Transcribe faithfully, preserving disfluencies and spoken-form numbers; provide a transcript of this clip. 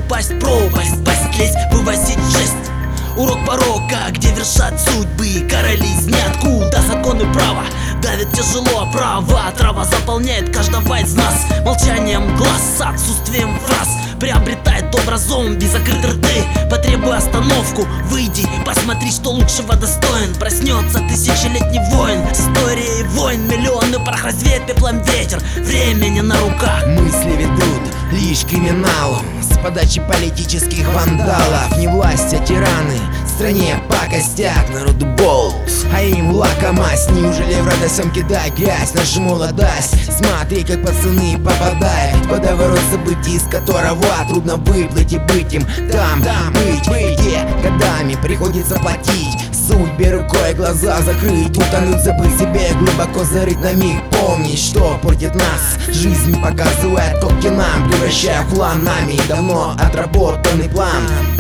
упасть, пропасть, пасть, лезть, вывозить жесть. Урок порока, где вершат судьбы короли из ниоткуда. Законы права давит тяжело, права трава заполняет каждого из нас. Молчанием глаз, отсутствием фраз приобретает образ зомби, закрыты рты. Потребуй остановку, выйди, посмотри, что лучшего достоин. Проснется тысячелетний воин, истории войн, миллионы прах развеет пеплом ветер. Времени на руках, мысли ведут лишь к криминалу с подачи политических вандалов. Не власть, а тираны, в стране по костях, народу болт, а им лакомасть. Неужели в родной сам кидай грязь нашу молодость? Смотри, как пацаны попадают в водоворот событий, из которого трудно выплыть и быть им там, там быть, где годами приходится платить. Судьбе рукой глаза закрыть, утонуть, забыть себе, глубоко зарыть на миг. Помнить, что портит нас жизнь, показывает когти нам, превращая в хлам нами давно отработанный план.